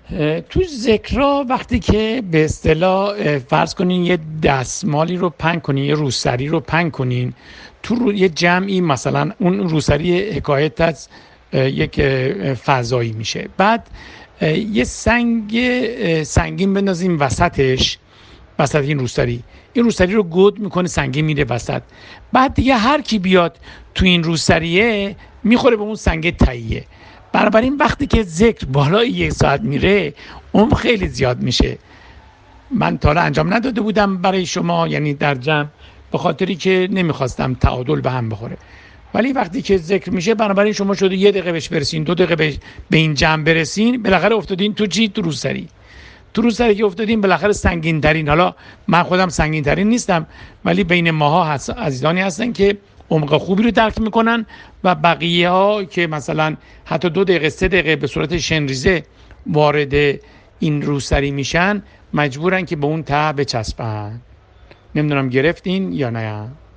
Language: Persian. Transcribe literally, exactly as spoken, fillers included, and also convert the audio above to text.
تو ذکرها وقتی که به اصطلاح فرض کنین یه دستمالی رو پهن کنین، یه روسری رو پهن کنین تو رو یه جمعی، مثلا اون روسری حکایت از یک فضایی میشه، بعد یه سنگ سنگین بندازیم وسطش، وسط این روسری، این روسری رو گود میکنه، سنگین میره وسط، بعد دیگه هر کی بیاد تو این روسریه میخوره به اون سنگ تهیه. بنابراین وقتی که ذکر بالای یک ساعت میره اون خیلی زیاد میشه. من تا حالا انجام نداده بودم برای شما، یعنی در جمع، به خاطری که نمیخواستم تعادل به هم بخوره، ولی وقتی که ذکر میشه بنابراین شما شده یه دقیقه بهش برسین، دو دقیقه بهش به این جمع برسین، بالاخره افتادین تو چی؟ تو روسری. تو روسری که افتادین بالاخره سنگین ترین، حالا من خودم سنگین ترین نیستم ولی بین ماها هست عزیزانی هستن که عمق خوبی رو درک میکنن و بقیه ها که مثلا حتی دو دقیقه سه دقیقه به صورت شنریزه وارد این روسری میشن مجبورن که به اون ته بچسبن. نمیدونم گرفتین یا نه؟